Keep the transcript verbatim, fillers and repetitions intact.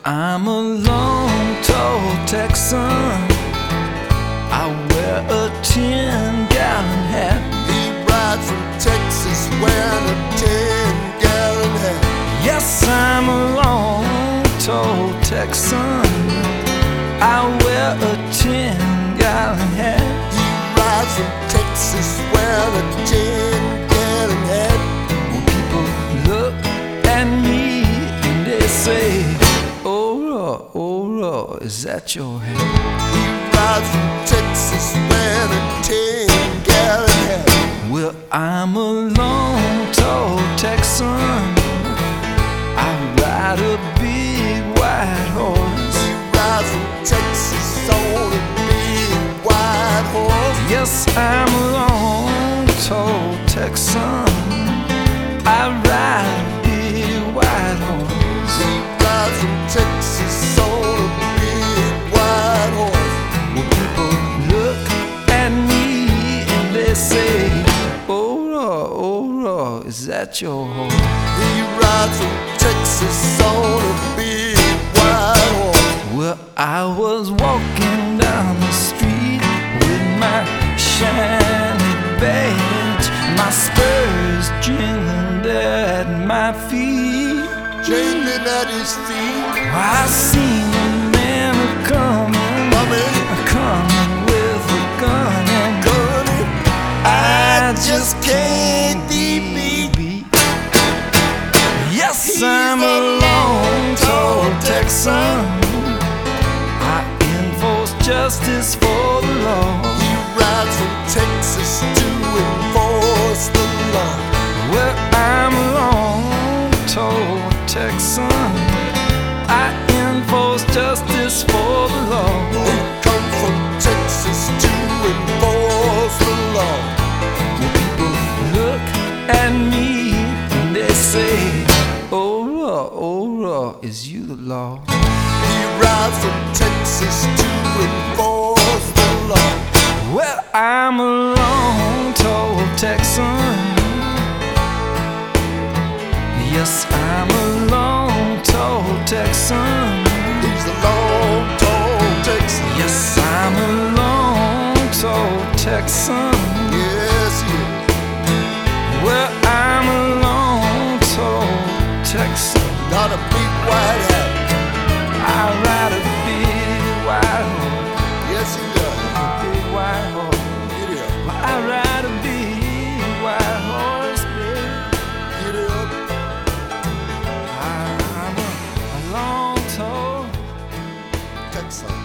I'm a long-toed Texan. I wear a ten-gallon hat. He rides from Texas wearing a ten-gallon hat. Yes, I'm a long-toed Texan. I wear a ten-gallon hat. He rides from Texas wearing a ten-gallon hat. When people look at me and they say, "Oh Lord, oh Lord, is that your hat?" He rides from Texas wearing a ten-gallon hat. Well, I'm a long-toed Texan. I ride a big white horse. He rides from Texas on a big white horse. Yes, I'm a long-toed Texan. I ride a big white horse. He rides from Texas on a big white horse. When people look at me and they say, "Oh Lord, oh Lord, is that your horse?" He rides from Texas on a big white horse. Well, I was walking down the street with my shiny badge, my spurs jingling there at my feet. Jingling at his feet. I seen a man coming, Coming. coming with a gun, and Gunny. I just just can't can't be be beat. beat. Yes, He's I'm a a long-toed long-toed Texan. I enforce justice for the law. He rides from Texas to enforce the law. Well, I'm a long-toed Texan. I enforce justice for the law. He comes from Texas to enforce the law. When people look at me and they say, "Oh Lord, oh Lord, is you the law?" He rides from Texas to enforce the law. Well, I'm a long-toed Texan. Yes, I'm a long-toed Texan. He's a long-toed Texan. Yes, I'm a long-toed Texan. Yes, he is. Well, I'm a long-toed Texan. Got a big white hat. I ride a big white horse, Yes, he does. a big white horse. Get it up. I ride a big white horse, baby. Get it up. I'm a, a long-toed Texan.